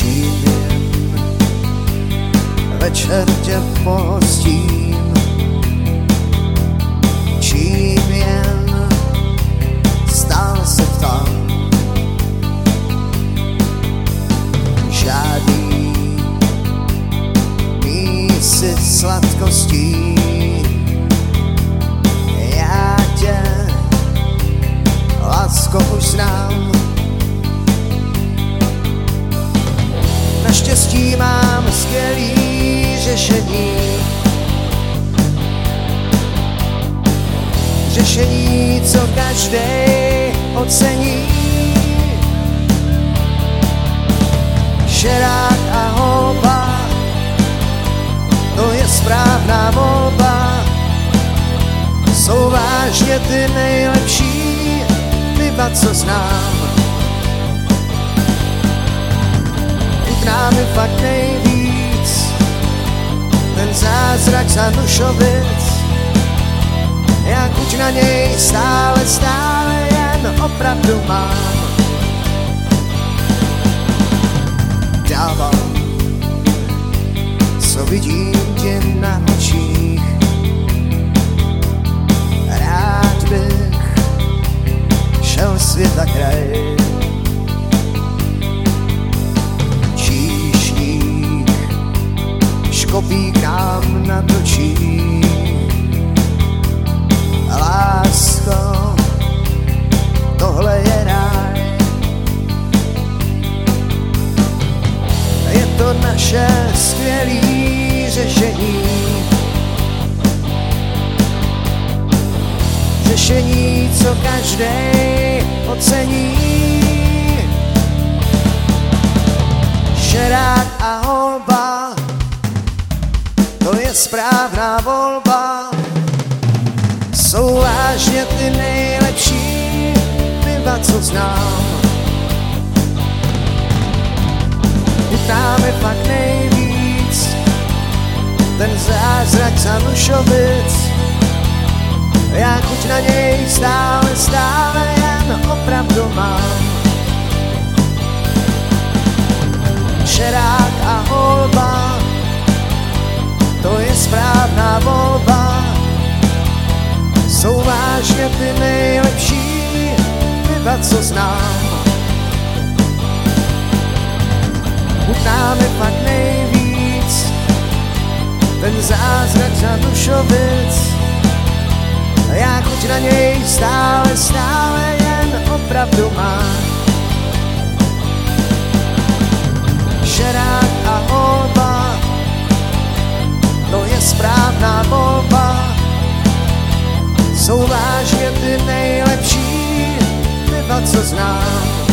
čím jen večer tě pohostím, čím jen stále se ptám. Žádný mísy sladkostí, já tě, lásko, už znám. Naštěstí mám skvělý řešení, řešení, co každej ocení. Šerák a holba, to je správná volba. Jsou vážně ty nejlepší piva, co znám. Chutná mi fakt nejvíc ten zázrak za Nušovic. Já chuť na něj stále jen opravdu mám. Dávám, co vidím tě na očích. Rád bych šel svět a kraj. Číšník škopí k nám natočí. Lásko, tohle je ráj. Je to naše skvělý řešení, řešení, co každej ocení. Šerák a holba, to je správná volba. Jsou vážně ty nejlepší piva, co znám. Chutná mi fakt nejvíc ten zázrak za Nušovic. Já chuť na něj stále jen opravdu mám. Šerák a holba, to je správná volba. Jsou vážně ty nejlepší piva, co znám. Chutná mi fakt nejvíc ten zázrak za Nušovic. Já chuť na něj stále jen opravdu mám. Šerák a holba, to je správná volba. Jsou vážně ty nejlepší piva, co znám.